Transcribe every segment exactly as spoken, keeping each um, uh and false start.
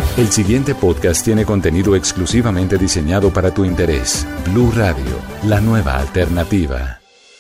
El siguiente podcast tiene contenido exclusivamente diseñado para tu interés. Blue Radio, la nueva alternativa.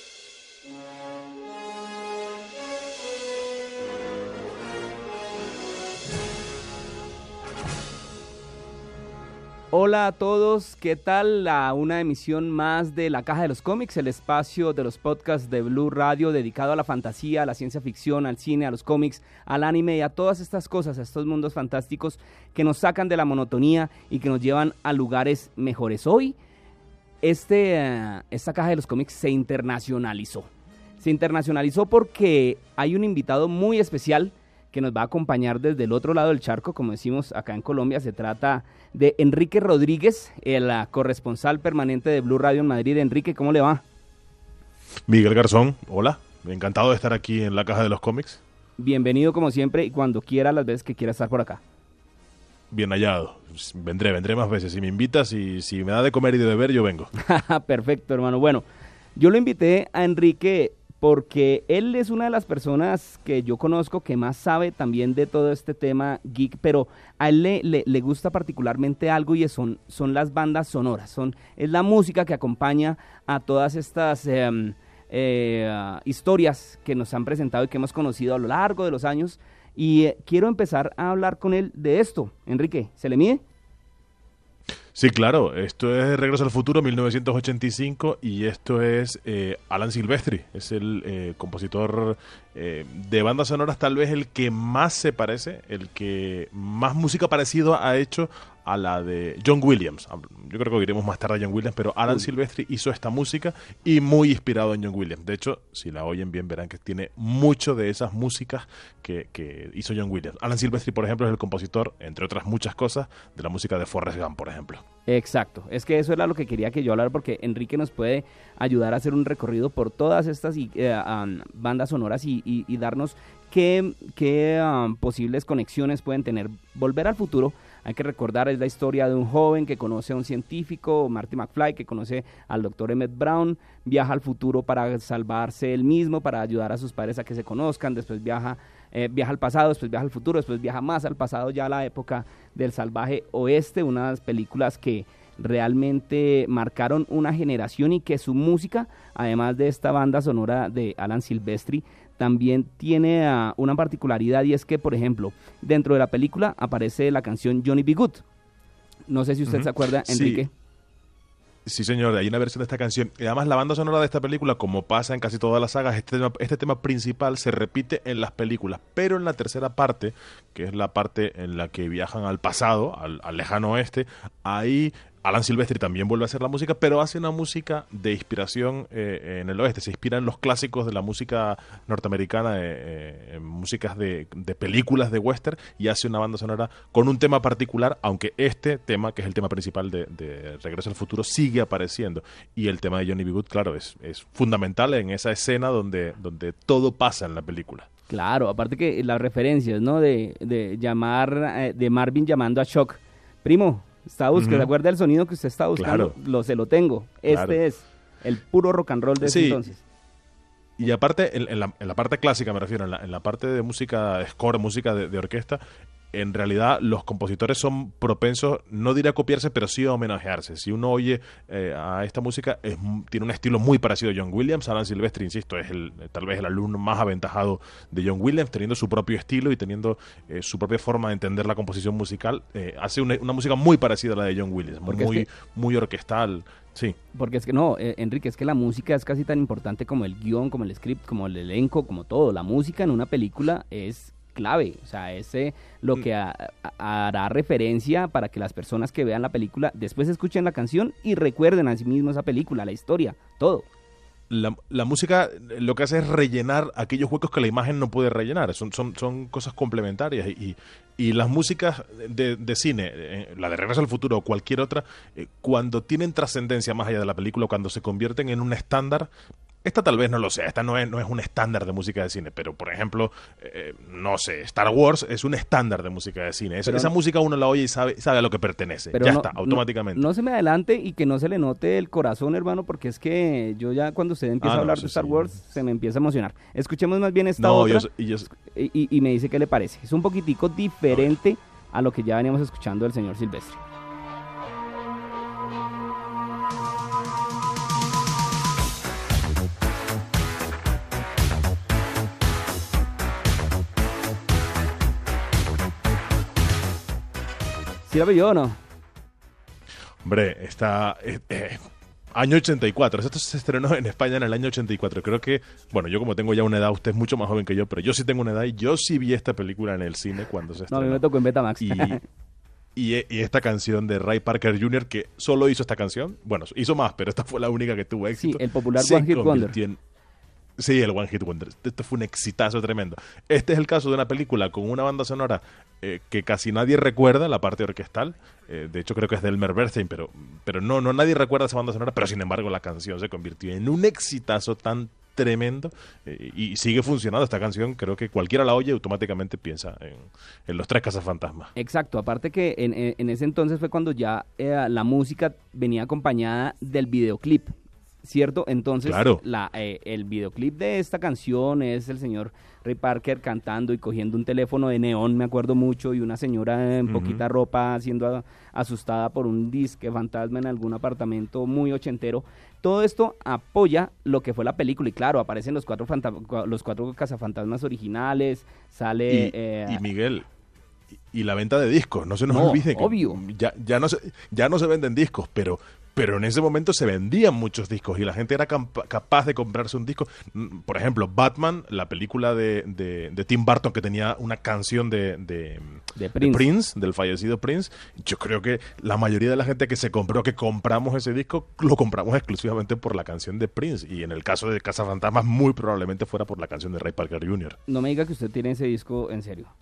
Hola a todos, ¿qué tal? A una emisión más de La Caja de los Cómics, el espacio de los podcasts de Blue Radio dedicado a la fantasía, a la ciencia ficción, al cine, a los cómics, al anime y a todas estas cosas, a estos mundos fantásticos que nos sacan de la monotonía y que nos llevan a lugares mejores. Hoy, este, uh, esta Caja de los Cómics se internacionalizó. Se internacionalizó porque hay un invitado muy especial que nos va a acompañar desde el otro lado del charco, como decimos acá en Colombia. Se trata de Enrique Rodríguez, el uh, corresponsal permanente de Blue Radio en Madrid. Enrique, ¿cómo le va? Miguel Garzón, hola, encantado de estar aquí en La Caja de los Cómics. Bienvenido como siempre y cuando quiera, las veces que quiera estar por acá. Bien hallado, vendré, vendré más veces, si me invitas y si me da de comer y de beber, yo vengo. Perfecto, hermano. Bueno, yo lo invité a Enrique porque él es una de las personas que yo conozco que más sabe también de todo este tema geek, pero a él le, le, le gusta particularmente algo y son, son las bandas sonoras, son, es la música que acompaña a todas estas eh, eh, historias que nos han presentado y que hemos conocido a lo largo de los años, y eh, quiero empezar a hablar con él de esto. Enrique, ¿se le mide? Sí, claro, esto es Regreso al Futuro, mil novecientos ochenta y cinco, y esto es eh, Alan Silvestri, es el eh, compositor eh, de bandas sonoras, tal vez el que más se parece, el que más música parecida ha hecho a la de John Williams. Yo creo que iremos más tarde a John Williams, pero Alan Uy. Silvestri hizo esta música y muy inspirado en John Williams. De hecho, si la oyen bien, verán que tiene mucho de esas músicas que, que hizo John Williams. Alan Silvestri, por ejemplo, es el compositor, entre otras muchas cosas, de la música de Forrest Gump, por ejemplo. Exacto, es que eso era lo que quería que yo hablara, porque Enrique nos puede ayudar a hacer un recorrido por todas estas eh, um, bandas sonoras y, y, y darnos qué, qué um, posibles conexiones pueden tener. Volver al Futuro, hay que recordar, es la historia de un joven que conoce a un científico, Marty McFly, que conoce al doctor Emmett Brown, viaja al futuro para salvarse él mismo, para ayudar a sus padres a que se conozcan, después viaja, eh, viaja al pasado, después viaja al futuro, después viaja más al pasado, ya a la época del salvaje oeste, unas películas que realmente marcaron una generación y que su música, además de esta banda sonora de Alan Silvestri, también tiene uh, una particularidad, y es que, por ejemplo, dentro de la película aparece la canción Johnny B. Good. No sé si usted uh-huh. se acuerda, Enrique. Sí. Sí, señor, hay una versión de esta canción. Y además la banda sonora de esta película, como pasa en casi todas las sagas, este tema, este tema principal se repite en las películas, pero en la tercera parte, que es la parte en la que viajan al pasado, al, al lejano oeste, ahí Alan Silvestri también vuelve a hacer la música, pero hace una música de inspiración eh, en el oeste. Se inspira en los clásicos de la música norteamericana, eh, eh, en músicas de, de películas de western, y hace una banda sonora con un tema particular, aunque este tema, que es el tema principal de, de Regreso al Futuro, sigue apareciendo. Y el tema de Johnny B. Good, claro, es, es fundamental en esa escena donde, donde todo pasa en la película. Claro, aparte que las referencias, ¿no? De, de llamar, eh, de Marvin llamando a Shock. Primo, está buscando, uh-huh. ¿se acuerda del sonido que usted está buscando? Claro. Lo, se lo tengo. Claro. Este es el puro rock and roll de ese sí. entonces. Y aparte, en, en, la, en la parte clásica me refiero, en la, en la parte de música, score, música de, de orquesta, en realidad los compositores son propensos, no diré a copiarse, pero sí a homenajearse. Si uno oye eh, a esta música, es, tiene un estilo muy parecido a John Williams. Alan Silvestri, insisto, es el, tal vez el alumno más aventajado de John Williams, teniendo su propio estilo y teniendo eh, su propia forma de entender la composición musical. Eh, hace una, una música muy parecida a la de John Williams, Porque muy, es que... muy orquestal. Sí. Porque es que no, eh, Enrique, es que la música es casi tan importante como el guión, como el script, como el elenco, como todo. La música en una película es clave, o sea, ese lo que a, a, hará referencia para que las personas que vean la película después escuchen la canción y recuerden a sí mismo esa película, la historia, todo. La, la música lo que hace es rellenar aquellos huecos que la imagen no puede rellenar, son, son, son cosas complementarias, y, y las músicas de, de cine, eh, la de Regreso al Futuro o cualquier otra, eh, cuando tienen trascendencia más allá de la película, cuando se convierten en un estándar. Esta tal vez no lo sea, esta no es, no es un estándar de música de cine, pero por ejemplo, eh, no sé, Star Wars es un estándar de música de cine. Esa, esa música uno la oye y sabe, sabe a lo que pertenece, pero ya no, está, automáticamente. No, no se me adelante y que no se le note el corazón, hermano, porque es que yo ya cuando usted empieza ah, a hablar no, de Star sí. Wars se me empieza a emocionar. Escuchemos más bien esta no, otra yo, yo, y, y me dice qué le parece. Es un poquitico diferente a lo que ya veníamos escuchando del señor Silvestre. ¿Sí la vio o no? Hombre, está... Eh, eh, año ochenta y cuatro. Esto se estrenó en España en el año ochenta y cuatro. Creo que... Bueno, yo como tengo ya una edad, usted es mucho más joven que yo, pero yo sí tengo una edad y yo sí vi esta película en el cine cuando se estrenó. No, a mí me tocó en Betamax. Y, y, y esta canción de Ray Parker junior, que solo hizo esta canción. Bueno, hizo más, pero esta fue la única que tuvo éxito. Sí, el popular One Hit Wonder. En, Sí, el One Hit Wonder. Esto fue un exitazo tremendo. Este es el caso de una película con una banda sonora eh, que casi nadie recuerda, la parte orquestal. Eh, de hecho, creo que es de Elmer Bernstein, pero, pero no, no nadie recuerda esa banda sonora. Pero sin embargo, la canción se convirtió en un exitazo tan tremendo eh, y sigue funcionando esta canción. Creo que cualquiera la oye y automáticamente piensa en, en los tres cazafantasmas. Exacto, aparte que en, en, en ese entonces fue cuando ya eh, la música venía acompañada del videoclip. ¿Cierto? Entonces, claro. la, eh, el videoclip de esta canción es el señor Ray Parker cantando y cogiendo un teléfono de neón, me acuerdo mucho, y una señora en uh-huh. poquita ropa siendo a, asustada por un disque fantasma en algún apartamento muy ochentero. Todo esto apoya lo que fue la película y claro, aparecen los cuatro, fanta- los cuatro cazafantasmas originales, sale... Y, eh, y Miguel... Y la venta de discos, no se nos no, olvide que obvio. Ya, ya, no se, ya no se venden discos, pero, pero en ese momento se vendían muchos discos y la gente era camp- capaz de comprarse un disco. Por ejemplo, Batman, la película de, de, de Tim Burton que tenía una canción de, de, de, Prince. de Prince, del fallecido Prince. Yo creo que la mayoría de la gente que se compró, que compramos ese disco, lo compramos exclusivamente por la canción de Prince. Y en el caso de Cazafantasmas, muy probablemente fuera por la canción de Ray Parker junior No me diga que usted tiene ese disco en serio.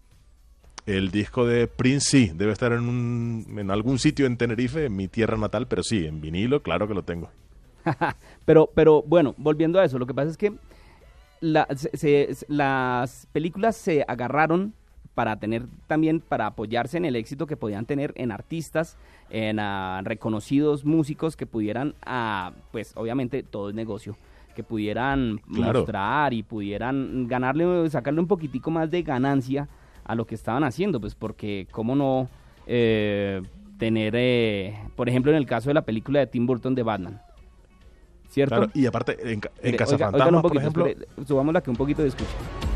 El disco de Prince sí, debe estar en, un, en algún sitio en Tenerife, en mi tierra natal, pero sí, en vinilo, claro que lo tengo. pero, pero bueno, volviendo a eso, lo que pasa es que la, se, se, las películas se agarraron para tener también, para apoyarse en el éxito que podían tener en artistas, en uh, reconocidos músicos que pudieran, uh, pues obviamente todo es negocio, que pudieran claro. mostrar y pudieran ganarle, sacarle un poquitico más de ganancia a lo que estaban haciendo, pues porque cómo no eh, tener, eh, por ejemplo, en el caso de la película de Tim Burton de Batman, ¿cierto? Claro, y aparte, en, en Oiga, Cazafantasmas, por ejemplo... Espere, subámosla que un poquito de escucha.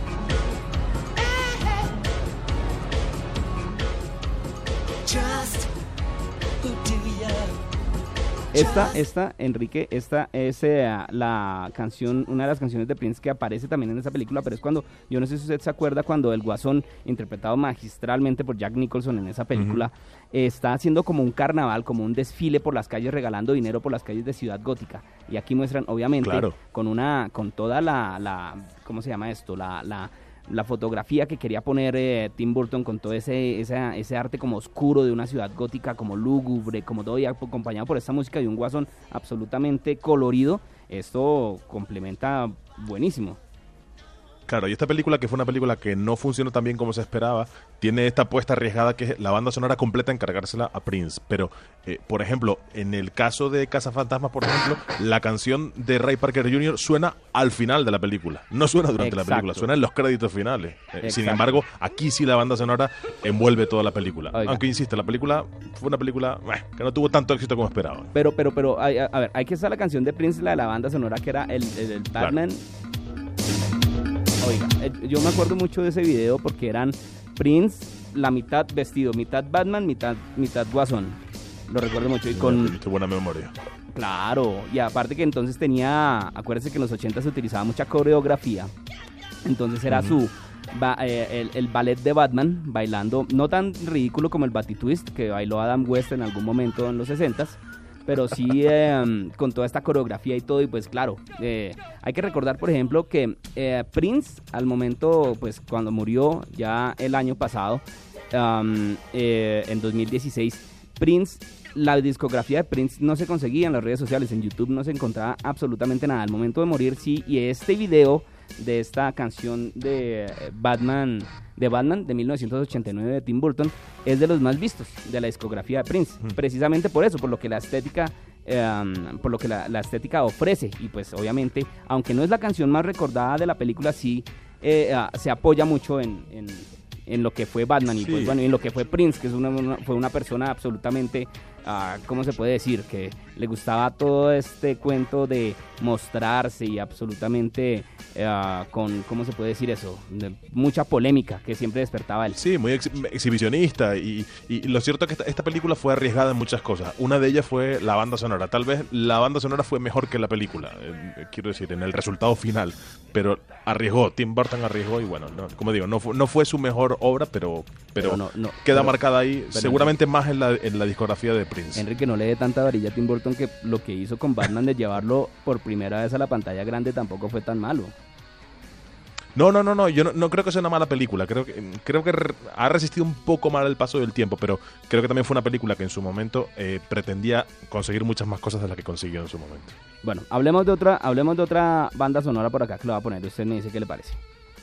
Esta, esta, Enrique, esta es eh, la canción, una de las canciones de Prince que aparece también en esa película, pero es cuando, yo no sé si usted se acuerda, cuando el Guasón, interpretado magistralmente por Jack Nicholson en esa película, uh-huh. eh, está haciendo como un carnaval, como un desfile por las calles, regalando dinero por las calles de Ciudad Gótica. Y aquí muestran, obviamente, claro. con una, con toda la, la, ¿cómo se llama esto? La, la la fotografía que quería poner eh, Tim Burton con todo ese, ese ese arte como oscuro de una ciudad gótica, como lúgubre, como todo, y acompañado por esta música de un Guasón absolutamente colorido. Esto complementa buenísimo. Claro, y esta película, que fue una película que no funcionó tan bien como se esperaba, tiene esta apuesta arriesgada que es la banda sonora completa encargársela a Prince. Pero, eh, por ejemplo, en el caso de Cazafantasmas, por ejemplo, la canción de Ray Parker junior suena al final de la película. No suena durante Exacto. la película, suena en los créditos finales. Eh, sin embargo, aquí sí la banda sonora envuelve toda la película. Oiga. Aunque, insisto, la película fue una película eh, que no tuvo tanto éxito como esperaban. Pero, pero, pero, a, a ver, hay que estar la canción de Prince, la de la banda sonora, que era el, el, el Batman... Claro. Oiga, yo me acuerdo mucho de ese video porque eran Prince, la mitad vestido, mitad Batman, mitad mitad Guasón. Lo recuerdo mucho. Y con... Tuviste buena memoria. Claro, y aparte que entonces tenía, acuérdense que en los ochenta se utilizaba mucha coreografía. Entonces era uh-huh. su, ba, eh, el, el ballet de Batman bailando, no tan ridículo como el Batitwist que bailó Adam West en algún momento en los sesentas. Pero sí eh, con toda esta coreografía y todo, y pues claro, eh, hay que recordar, por ejemplo, que eh, Prince, al momento, pues cuando murió ya el año pasado, um, eh, en dos mil dieciséis, Prince, la discografía de Prince no se conseguía en las redes sociales, en YouTube no se encontraba absolutamente nada. Al momento de morir sí, y este video de esta canción de Batman, de Batman de mil novecientos ochenta y nueve de Tim Burton es de los más vistos de la discografía de Prince, mm. precisamente por eso, por lo que la estética um, por lo que la, la estética ofrece, y pues obviamente, aunque no es la canción más recordada de la película, sí eh, uh, se apoya mucho en, en, en lo que fue Batman y Sí. pues, bueno, y en lo que fue Prince, que es una, una- fue una persona absolutamente, ah, ¿cómo se puede decir? Que le gustaba todo este cuento de mostrarse y absolutamente ah, con, ¿cómo se puede decir eso? De mucha polémica que siempre despertaba él. Sí, muy ex- exhibicionista y, y lo cierto es que esta, esta película fue arriesgada en muchas cosas. Una de ellas fue la banda sonora. Tal vez la banda sonora fue mejor que la película, eh, quiero decir, en el resultado final, pero arriesgó, Tim Burton arriesgó y bueno, no, como digo, no fue, no fue su mejor obra, pero, pero, Pero no- no, queda pero- marcada ahí, pero- seguramente más en la, en la discografía de Prince. Enrique, no le dé tanta varilla a Tim Burton, que lo que hizo con Batman de llevarlo por primera vez a la pantalla grande tampoco fue tan malo. No, no, no, no, yo no, no creo que sea una mala película, creo que, creo que re- ha resistido un poco mal el paso del tiempo, pero creo que también fue una película que en su momento eh, pretendía conseguir muchas más cosas de las que consiguió en su momento. Bueno, hablemos de otra, hablemos de otra banda sonora por acá que lo va a poner. Usted me dice qué le parece.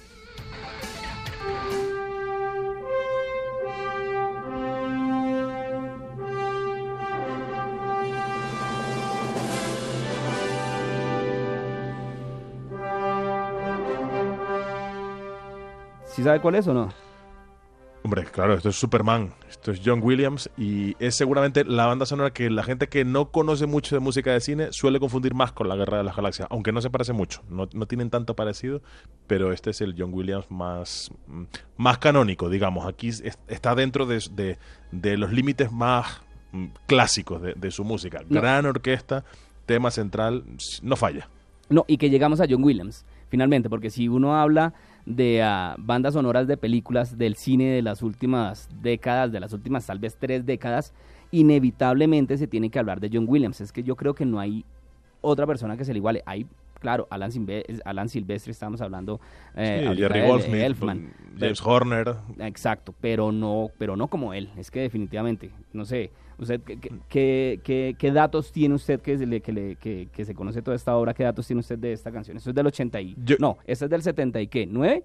¿Sí sabe cuál es o no? Hombre, claro, esto es Superman, esto es John Williams y es seguramente la banda sonora que la gente que no conoce mucho de música de cine suele confundir más con la Guerra de las Galaxias, aunque no se parece mucho, no, no tienen tanto parecido, pero este es el John Williams más, mm, más canónico, digamos, aquí es- está dentro de, de- de los límites más mm, clásicos de, de su música, No. gran orquesta, tema central, no falla. No, y que llegamos a John Williams, finalmente, porque si uno habla de ah, bandas sonoras de películas del cine de las últimas décadas, de las últimas tal vez tres décadas, inevitablemente se tiene que hablar de John Williams. Es que yo creo que no hay otra persona que se le iguale. Hay, claro, Alan, Silve- Alan Silvestre, estamos hablando eh, Sí, ahorita Jerry de- de Goldsmith, Elfman. James Horner. Exacto, pero no, pero no como él. Es que definitivamente, no sé, usted qué, qué- qué, qué- qué datos tiene usted que, se le, que, le, que, que se conoce toda esta obra? ¿Qué datos tiene usted de esta canción? Esto es del ochenta y... Yo- no, esta es del setenta y qué, ¿nueve?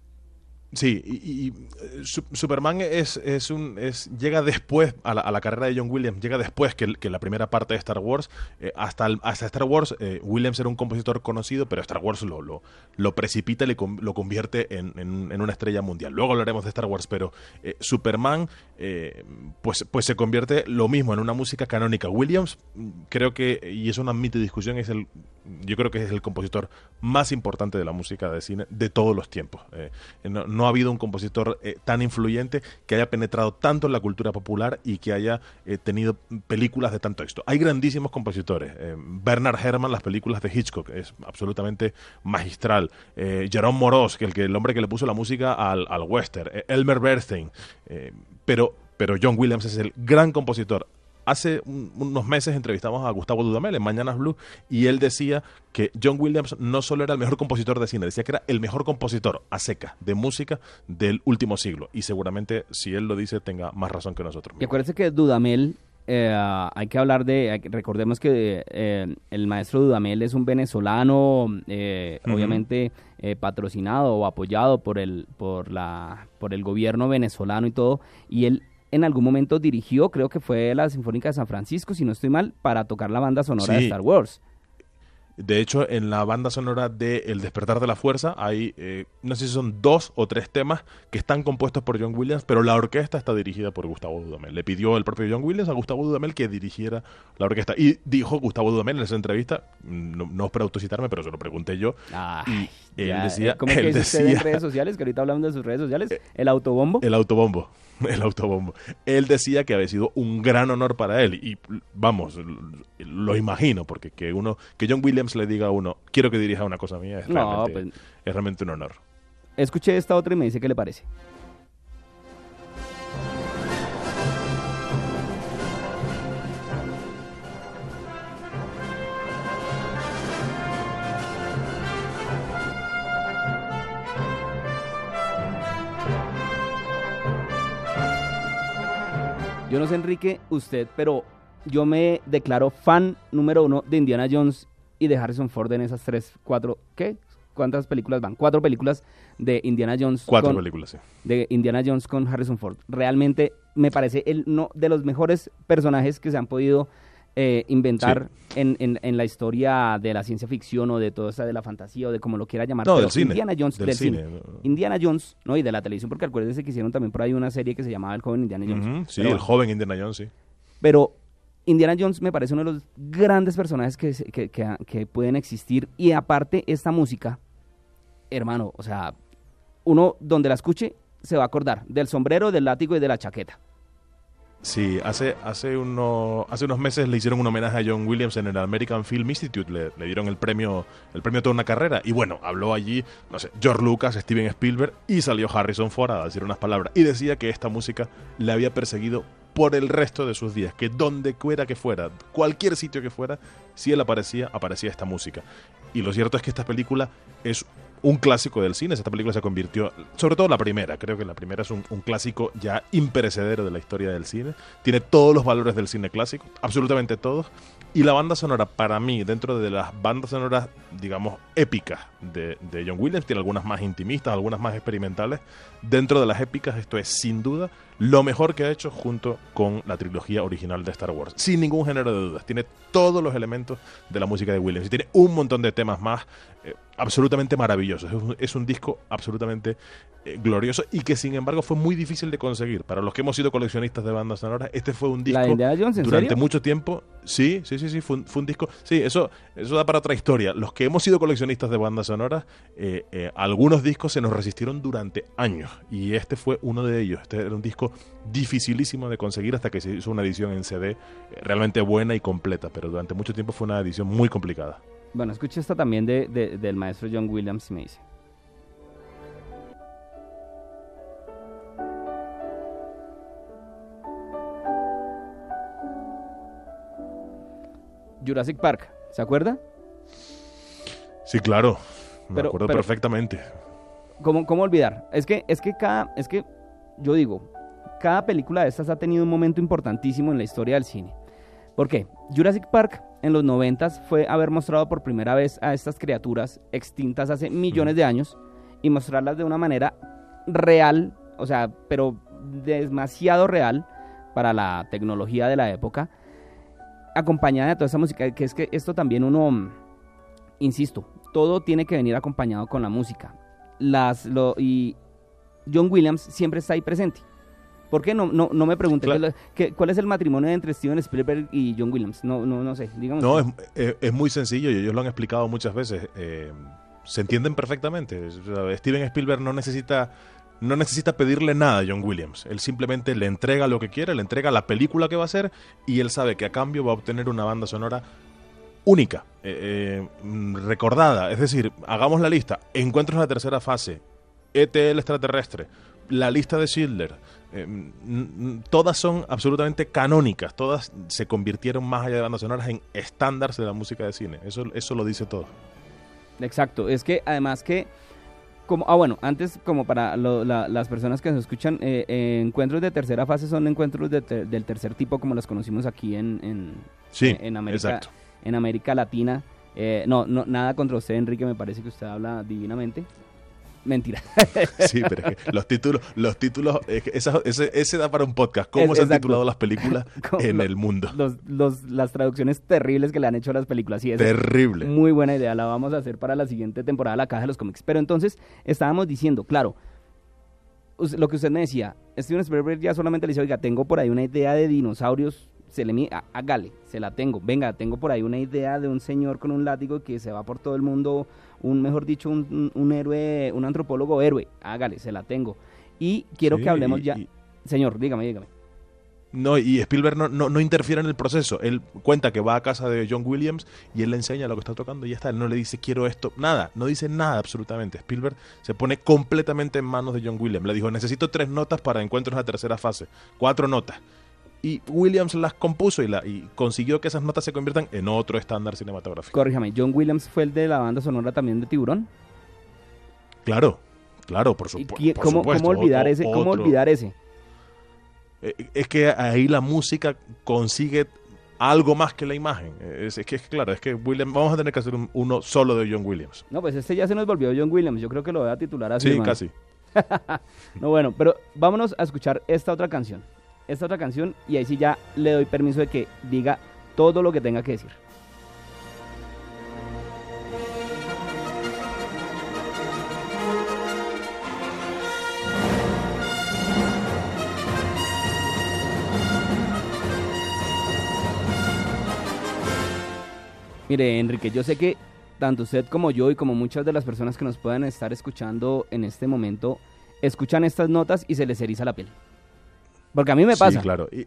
Sí, y, y- y, eh, Su- Superman es, es un es llega después a la, a la carrera de John Williams, llega después que, el- que la primera parte de Star Wars. Eh, hasta, el- hasta Star Wars, eh, Williams era un compositor conocido, pero Star Wars lo, lo, lo precipita y le con- lo convierte en, en- en una estrella mundial. Luego hablaremos de Star Wars, pero eh, Superman eh, pues, pues se convierte lo mismo en una música canónica. Williams, mm, creo que, y eso no admite discusión, es el yo creo que es el compositor más importante de la música de cine de todos los tiempos. Eh, no, no ha habido un compositor eh, tan influyente que haya penetrado tanto en la cultura popular y que haya eh, tenido películas de tanto éxito. Hay grandísimos compositores. Eh, Bernard Herrmann, las películas de Hitchcock, es absolutamente magistral. Eh, Jerome Moroz, que el, que el hombre que le puso la música al, al western. Eh, Elmer Bernstein. Eh, pero, pero John Williams es el gran compositor. Hace un- unos meses entrevistamos a Gustavo Dudamel en Mañanas Blue y él decía que John Williams no solo era el mejor compositor de cine, decía que era el mejor compositor a seca de música del último siglo. Y seguramente, si él lo dice, tenga más razón que nosotros. Y acuérdense que Dudamel, eh, hay que hablar de, hay que- recordemos que eh, el maestro Dudamel es un venezolano, eh, Ujú. obviamente eh, patrocinado o apoyado por el, por la, por el gobierno venezolano y todo, y él en algún momento dirigió, creo que fue la Sinfónica de San Francisco, si no estoy mal, para tocar la banda sonora de Sí. Star Wars. De hecho, en la banda sonora de El Despertar de la Fuerza hay, eh, no sé si son dos o tres temas que están compuestos por John Williams, pero la orquesta está dirigida por Gustavo Dudamel. Le pidió el propio John Williams a Gustavo Dudamel que dirigiera la orquesta. Y dijo Gustavo Dudamel en esa entrevista, no, no es para autocitarme, pero se lo pregunté yo, Ay, y él ya, decía, eh, ¿cómo es que él dice usted en decía- redes sociales? Que ahorita hablamos de sus redes sociales, el autobombo. el autobombo. El autobombo. Él decía que había sido un gran honor para él. Y vamos, lo imagino, porque que uno, que John Williams le diga a uno, quiero que dirija una cosa mía, es, No, realmente, pues- es realmente un honor. Escuché esta otra y me dice qué le parece. Yo no sé, Enrique, usted, pero yo me declaro fan número uno de Indiana Jones y de Harrison Ford en esas tres, cuatro, ¿qué? ¿Cuántas películas van? Cuatro películas de Indiana Jones. Cuatro con- películas, sí. de Indiana Jones con Harrison Ford. Realmente me parece el, uno de los mejores personajes que se han podido eh, inventar sí. en, en, en la historia de la ciencia ficción o de todo eso de la fantasía o de como lo quiera llamar. No, Pero del cine. Indiana Jones, del, del cine. cine. Indiana Jones, ¿no? Y de la televisión, porque acuérdense que hicieron también por ahí una serie que se llamaba El joven Indiana Jones. Uh-huh, sí, Pero, el joven Indiana Jones, sí. Pero Indiana Jones me parece uno de los grandes personajes que, que, que, que pueden existir. Y aparte, esta música, hermano, o sea, uno donde la escuche se va a acordar del sombrero, del látigo y de la chaqueta. Sí, hace hace, uno, hace unos meses le hicieron un homenaje a John Williams en el American Film Institute, le, le dieron el premio el premio a toda una carrera, y bueno, habló allí, no sé, George Lucas, Steven Spielberg, y salió Harrison Ford a decir unas palabras, y decía que esta música le había perseguido por el resto de sus días, que donde quiera que fuera, cualquier sitio que fuera, si él aparecía, aparecía esta música. Y lo cierto es que esta película es un clásico del cine. Esta película se convirtió, sobre todo la primera, creo que la primera es un, un clásico ya imperecedero de la historia del cine. Tiene todos los valores del cine clásico, absolutamente todos. Y la banda sonora, para mí, dentro de las bandas sonoras, digamos, épicas de, de John Williams, tiene algunas más intimistas, algunas más experimentales. Dentro de las épicas, esto es sin duda lo mejor que ha hecho junto con la trilogía original de Star Wars. Sin ningún género de dudas. Tiene todos los elementos de la música de Williams. Y tiene un montón de temas más eh, absolutamente maravillosos. Es un, es un disco absolutamente eh, glorioso y que, sin embargo, fue muy difícil de conseguir. Para los que hemos sido coleccionistas de bandas sonoras, este fue un disco ¿La de Indiana Jones, en durante serio? mucho tiempo. Sí, sí, sí, sí, fue un, fue un disco. Sí, eso, eso da para otra historia. Los que hemos sido coleccionistas de bandas sonoras, eh, eh, algunos discos se nos resistieron durante años. Y este fue uno de ellos. Este era un disco dificilísimo de conseguir hasta que se hizo una edición en C D eh, realmente buena y completa, pero durante mucho tiempo fue una edición muy complicada. Bueno, escuché esta también de, de, del maestro John Williams, me dice. Jurassic Park, ¿se acuerda? Sí, claro, me Pero- acuerdo pero- perfectamente. ¿Cómo, cómo olvidar? Es que, es que cada, es que yo digo, cada película de estas ha tenido un momento importantísimo en la historia del cine. ¿Por qué? Jurassic Park en los noventas fue haber mostrado por primera vez a estas criaturas extintas hace millones de años y mostrarlas de una manera real, o sea, pero demasiado real para la tecnología de la época, acompañada de toda esa música, que es que esto también uno, mm, insisto, todo tiene que venir acompañado con la música. Las, lo, y John Williams siempre está ahí presente. ¿Por qué no, no, no me pregunté Claro. qué es lo- qué- cuál es el matrimonio entre Steven Spielberg y John Williams? No, no, no sé, digamos. No, es, es- es muy sencillo y ellos lo han explicado muchas veces. Eh, se entienden perfectamente. O sea, Steven Spielberg no necesita, no necesita pedirle nada a John Williams. Él simplemente le entrega lo que quiere, le entrega la película que va a hacer y él sabe que a cambio va a obtener una banda sonora única, eh, eh, mm, recordada. Es decir, hagamos la lista. Encuentros en la tercera fase, E T el extraterrestre, la lista de Schindler, eh, mm, mm, todas son absolutamente canónicas, todas se convirtieron más allá de bandas sonoras en estándares de la música de cine. Eso, eso lo dice todo. Exacto, es que además que, como, ah bueno, antes como para lo- la- las personas que nos escuchan, eh, eh, encuentros de tercera fase son encuentros de ter- del tercer tipo como los conocimos aquí en, en, Sí, en, en América, exacto. en América Latina. Eh, no, no, nada contra usted, Enrique, me parece que usted habla divinamente. Mentira. Sí, pero es que los títulos, los títulos, es que esa- ese, ese da para un podcast. ¿Cómo Es- se han exacto. titulado las películas Como en lo- el mundo? Los, los, las traducciones terribles que le han hecho a las películas. Sí, esa es Terrible. muy buena idea, la vamos a hacer para la siguiente temporada de La Caja de los Cómics. Pero entonces, estábamos diciendo, claro, us- lo que usted me decía, Steven Spielberg ya solamente le dice, oiga, tengo por ahí una idea de dinosaurios, se le mi- há- hágale, se la tengo. Venga, tengo por ahí una idea de un señor con un látigo que se va por todo el mundo, un, mejor dicho, un, un- un héroe, un antropólogo héroe, hágale, se la tengo. Y quiero Sí, que hablemos y- ya. y- Señor, dígame, dígame. No, y Spielberg no, no, no interfiere en el proceso. Él cuenta que va a casa de John Williams y él le enseña lo que está tocando y ya está. Él no le dice quiero esto, nada, no dice nada absolutamente. Spielberg se pone completamente en manos de John Williams. Le dijo, necesito tres notas para encuentros en la tercera fase, cuatro notas. Y Williams las compuso y, la, y consiguió que esas notas se conviertan en otro estándar cinematográfico. Corríjame, John Williams fue el de la banda sonora también de Tiburón. Claro, claro, por, ¿Y supu quién- por cómo, supuesto. cómo olvidar O- ese? ¿Cómo otro- olvidar ese? Eh, Es que ahí la música consigue algo más que la imagen. Es, es que, es claro, es que Williams, vamos a tener que hacer un- uno solo de John Williams. No, pues este ya se nos volvió John Williams. Yo creo que lo voy a titular así. Sí, hermano. casi. No, bueno, pero vámonos a escuchar esta otra canción. Esta otra canción, y ahí sí ya le doy permiso de que diga todo lo que tenga que decir. Mire, Enrique, yo sé que tanto usted como yo y como muchas de las personas que nos puedan estar escuchando en este momento, escuchan estas notas y se les eriza la piel. Porque a mí me pasa. Sí, claro. Y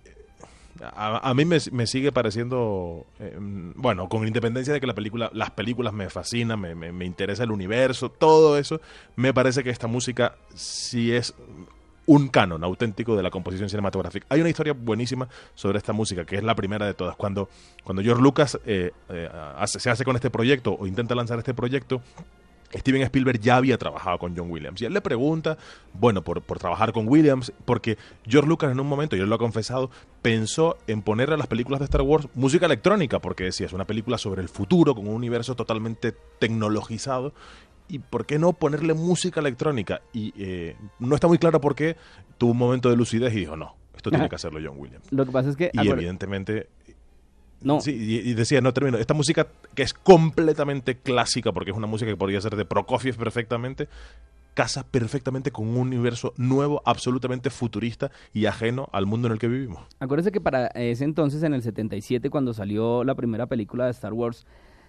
a, a mí me, me sigue pareciendo, eh, bueno, con independencia de que la película, las películas me fascinan, me, me, me interesa el universo, todo eso, me parece que esta música sí es un canon auténtico de la composición cinematográfica. Hay una historia buenísima sobre esta música, que es la primera de todas. Cuando, cuando George Lucas eh, eh, hace, se hace con este proyecto o intenta lanzar este proyecto, Steven Spielberg ya había trabajado con John Williams y él le pregunta, bueno, por, por trabajar con Williams, porque George Lucas en un momento, y él lo ha confesado, pensó en ponerle a las películas de Star Wars música electrónica, porque decía, es una película sobre el futuro, con un universo totalmente tecnologizado, y por qué no ponerle música electrónica. Y eh, no está muy claro por qué, tuvo un momento de lucidez y dijo, no, esto tiene que hacerlo John Williams. Lo que pasa es que... Y acuérdate, evidentemente... no. Sí, y, y decía, no termino, esta música que es completamente clásica, porque es una música que podría ser de Prokofiev perfectamente, casa perfectamente con un universo nuevo, absolutamente futurista y ajeno al mundo en el que vivimos. Acuérdese que para ese entonces, en el setenta y siete, cuando salió la primera película de Star Wars,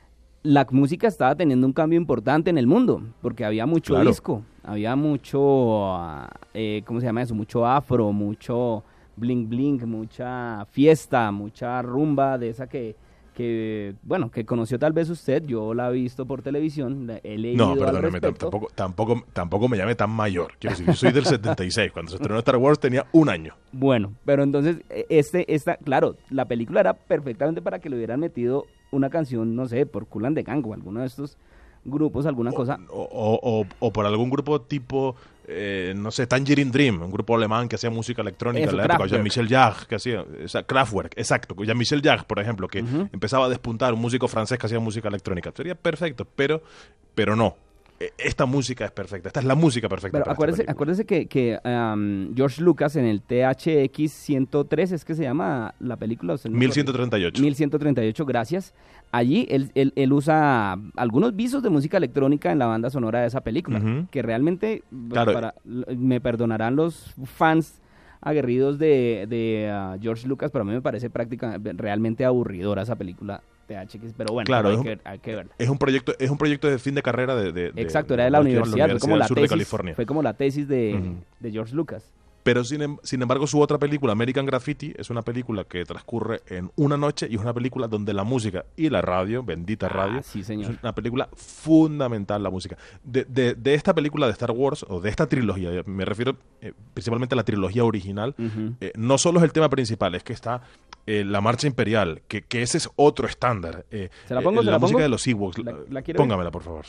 la música estaba teniendo un cambio importante en el mundo, porque había mucho Claro. disco, había mucho, eh, ¿cómo se llama eso? Mucho afro, mucho bling bling, mucha fiesta, mucha rumba de esa que, que, bueno, que conoció tal vez usted. Yo la he visto por televisión, la- he leído No, al perdóneme, tam- respecto. tampoco, tampoco, tampoco me llame tan mayor. Quiero decir, yo soy del setenta y seis, cuando se estrenó Star Wars tenía un año. Bueno, pero entonces, e- este, esta, claro, la película era perfectamente para que le hubieran metido una canción, no sé, por Kool and the Gang o alguno de estos grupos, alguna cosa. O, o- o- o por algún grupo tipo, eh, no sé, Tangerine Dream, un grupo alemán que hacía música electrónica Eso, en la época, Kraftwerk. Jean-Michel Jarre, que hacía, o sea, Kraftwerk, exacto, Jean-Michel Jarre, por ejemplo, que Ujú. empezaba a despuntar, un músico francés que hacía música electrónica. Sería perfecto, pero, pero no. E- Esta música es perfecta, esta es la música perfecta Pero para esta acuérdese, película. acuérdese que, que um, George Lucas en el T H X ciento tres, es que se llama la película. ¿Usted me mil corrige? ciento treinta y ocho. mil ciento treinta y ocho, gracias. Allí él, él, él usa algunos visos de música electrónica en la banda sonora de esa película, Ujú. que realmente, Claro. para, me perdonarán los fans aguerridos de, de uh, George Lucas, pero a mí me parece prácticamente realmente aburridora esa película T H X, pero bueno, Claro, hay, es que, un- hay que verla. Es un proyecto, es un proyecto de fin de carrera de, de- de- Exacto, era de la que llevan universidad, fue como del la sur de tesis, California. fue como la tesis de, Ujú. de George Lucas. Pero sin, em- sin embargo, su otra película, American Graffiti, es una película que transcurre en una noche y es una película donde la música y la radio, bendita radio, Ah, sí, señor. es una película fundamental, la música. De, de- de esta película de Star Wars, o de esta trilogía, me refiero eh, principalmente a la trilogía original, Ujú. eh, no solo es el tema principal, es que está eh, la marcha imperial, que, que ese es otro estándar. Eh, ¿Se la pongo, eh, se la la música pongo? de los Ewoks. ¿La- la quiere ver? Póngamela, por favor.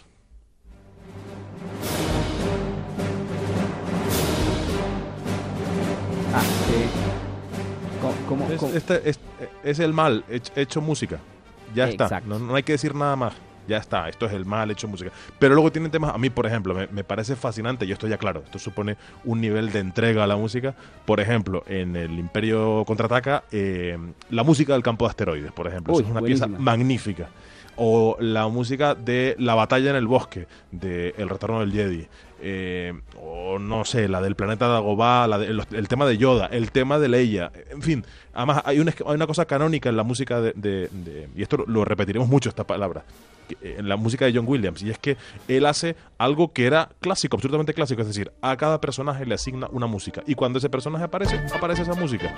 Ah, sí. ¿Cómo, cómo- Es, cómo? este- es, es el mal hecho, hecho música. Ya está. Exacto. No, no hay que decir nada más. Ya está. Esto es el mal hecho música. Pero luego tienen temas. A mí, por ejemplo, me, me parece fascinante. Y esto ya, claro, esto supone un nivel de entrega a la música. Por ejemplo, en el Imperio Contraataca, eh, la música del campo de asteroides, por ejemplo. Uy, Eso es una buenísima. pieza magnífica. O la música de La batalla en el bosque, de El retorno del Jedi. Eh, o no sé, la del planeta Dagobah, la de- los- el tema de Yoda, el tema de Leia. En fin, además hay una, hay una cosa canónica en la música de, de- de- y esto lo, lo repetiremos mucho esta palabra, que, eh, en la música de John Williams, y es que él hace algo que era clásico, absolutamente clásico, es decir, a cada personaje le asigna una música, y cuando ese personaje aparece, aparece esa música.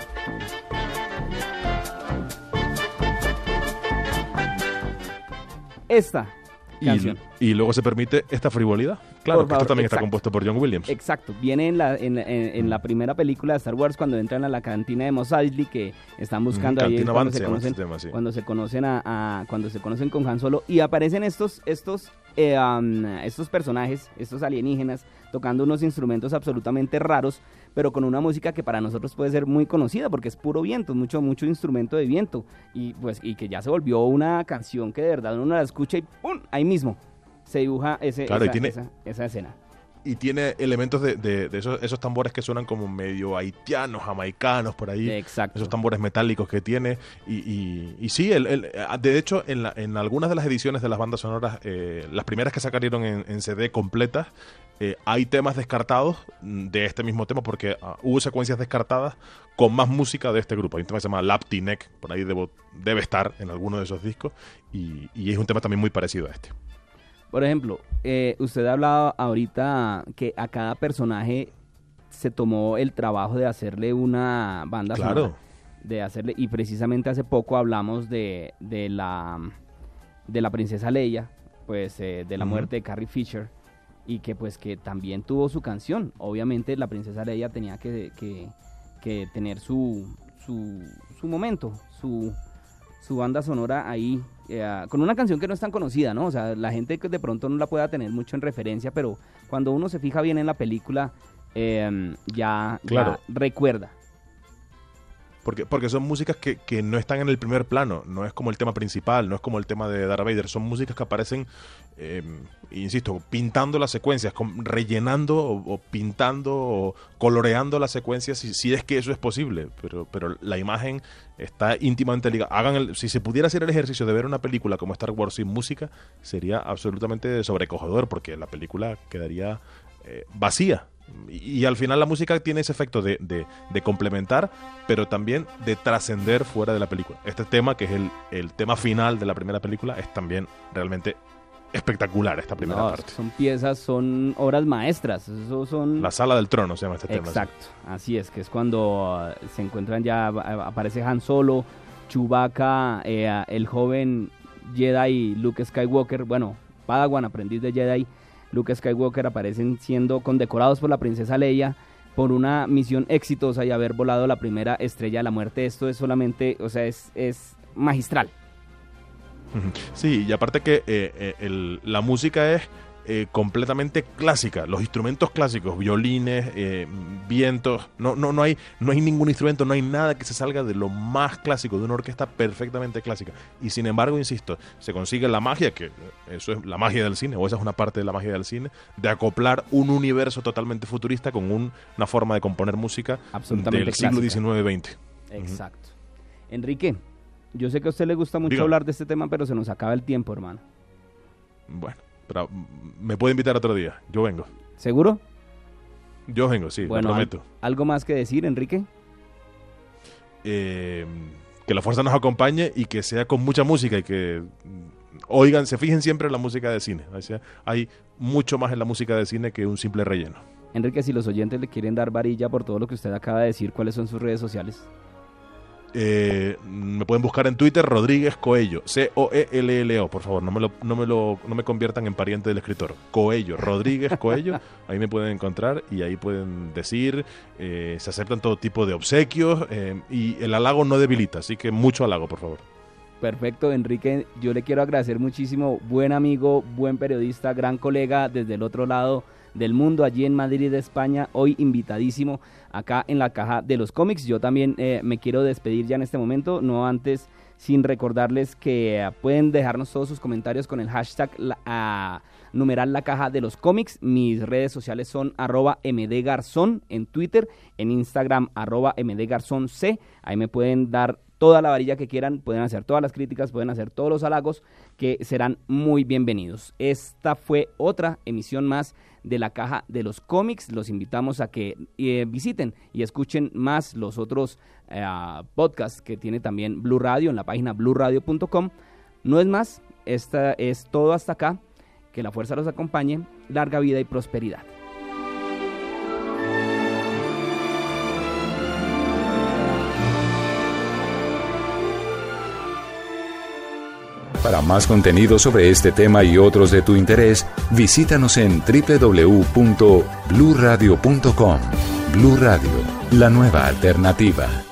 Esta Y, canción. y luego se permite esta frivolidad. Claro, Por que favor, esto también está exacto. compuesto por John Williams. Exacto, viene en la, en, en- en la primera película de Star Wars cuando entran a la cantina de Mos Eisley, que están buscando ahí Cantina cuando Vance se, se llama conocen, este tema, sí. cuando se conocen a, a- cuando se conocen con Han Solo, y aparecen estos estos eh, um, estos personajes, estos alienígenas tocando unos instrumentos absolutamente raros, pero con una música que para nosotros puede ser muy conocida porque es puro viento, mucho mucho instrumento de viento, y pues y que ya se volvió una canción que de verdad uno la escucha y ¡pum! Ahí mismo se dibuja ese, Claro, y esa, tiene- esa- esa escena. y tiene elementos de, de, de esos, esos tambores que suenan como medio haitianos, jamaicanos, por ahí. Exacto. Esos tambores metálicos que tiene. Y, y, y sí, el, el, de hecho, en, la, en algunas de las ediciones de las bandas sonoras, eh, las primeras que sacaron en, en C D completas, eh, hay temas descartados de este mismo tema, porque uh, hubo secuencias descartadas con más música de este grupo. Hay un tema que se llama Lapti Neck, por ahí debo, debe estar en alguno de esos discos, y, y es un tema también muy parecido a este. Por ejemplo, eh, usted ha hablado ahorita que a cada personaje se tomó el trabajo de hacerle una banda claro. sonora, de hacerle, y precisamente hace poco hablamos de, de la de la princesa Leia, pues eh, de la uh-huh. muerte de Carrie Fisher, y que pues que también tuvo su canción. Obviamente la princesa Leia tenía que, que, que tener su, su su momento, su su banda sonora ahí, eh, con una canción que no es tan conocida, ¿no? O sea, la gente de pronto no la pueda tener mucho en referencia, pero cuando uno se fija bien en la película, eh, ya, claro. ya recuerda. Porque, porque son músicas que, que no están en el primer plano, no es como el tema principal, no es como el tema de Darth Vader, son músicas que aparecen, eh, insisto, pintando las secuencias, con, rellenando o, o pintando o coloreando las secuencias, si, si es que eso es posible, pero, pero la imagen está íntimamente ligada. Hagan el, si se pudiera hacer el ejercicio de ver una película como Star Wars sin música, sería absolutamente sobrecogedor, porque la película quedaría eh, vacía. Y, y al final la música tiene ese efecto de, de, de complementar, pero también de trascender fuera de la película. Este tema, que es el, el tema final de la primera película, es también realmente espectacular, esta primera no, parte. Son piezas, son obras maestras. Eso son... La sala del trono se llama este tema. Exacto, así es, que es cuando uh, se encuentran ya, aparece Han Solo, Chewbacca, eh, el joven Jedi Luke Skywalker, bueno, Padawan, aprendiz de Jedi, Luke Skywalker, aparecen siendo condecorados por la princesa Leia por una misión exitosa y haber volado la primera estrella de la muerte. Esto es solamente, o sea, es, es magistral. Sí, y aparte que eh, el, la música es eh, completamente clásica, los instrumentos clásicos, violines, eh, vientos, no, no, no, hay, no hay ningún instrumento, no hay nada que se salga de lo más clásico, de una orquesta perfectamente clásica. Y sin embargo, insisto, se consigue la magia, que eso es la magia del cine, o esa es una parte de la magia del cine, de acoplar un universo totalmente futurista con un, una forma de componer música del siglo diecinueve veinte. Exacto. Uh-huh. Enrique, yo sé que a usted le gusta mucho Dígame. hablar de este tema, pero se nos acaba el tiempo, hermano. Bueno, pero me puede invitar otro día, yo vengo. ¿Seguro? Yo vengo, sí, bueno, lo prometo. ¿Algo más que decir, Enrique? Eh, que la fuerza nos acompañe y que sea con mucha música y que oigan, se fijen siempre en la música de cine. O sea, hay mucho más en la música de cine que un simple relleno. Enrique, si los oyentes le quieren dar varilla por todo lo que usted acaba de decir, ¿cuáles son sus redes sociales? Eh, me pueden buscar en Twitter, Rodríguez Coello, C O E L L O, por favor, no me lo, no me lo, no me conviertan en pariente del escritor. Coello, Rodríguez Coello, ahí me pueden encontrar y ahí pueden decir, eh, se aceptan todo tipo de obsequios eh, y el halago no debilita, así que mucho halago, por favor. Perfecto, Enrique, yo le quiero agradecer muchísimo, buen amigo, buen periodista, gran colega desde el otro lado del mundo, allí en Madrid, España, hoy invitadísimo acá en la Caja de los Cómics. Yo también eh, me quiero despedir ya en este momento, no antes sin recordarles que eh, pueden dejarnos todos sus comentarios con el hashtag la, a, numeral la Caja de los Cómics. Mis redes sociales son arroba mdgarzón en Twitter, en Instagram arroba mdgarzonc, ahí me pueden dar toda la varilla que quieran, pueden hacer todas las críticas, pueden hacer todos los halagos que serán muy bienvenidos. Esta fue otra emisión más de la Caja de los Cómics. Los invitamos a que eh, visiten y escuchen más los otros eh, podcasts que tiene también Blue Radio en la página blue radio punto com. No es más, esta es todo hasta acá. Que la fuerza los acompañe, larga vida y prosperidad. Para más contenido sobre este tema y otros de tu interés, visítanos en doble u doble u doble u punto blue radio punto com. Blue Radio, la nueva alternativa.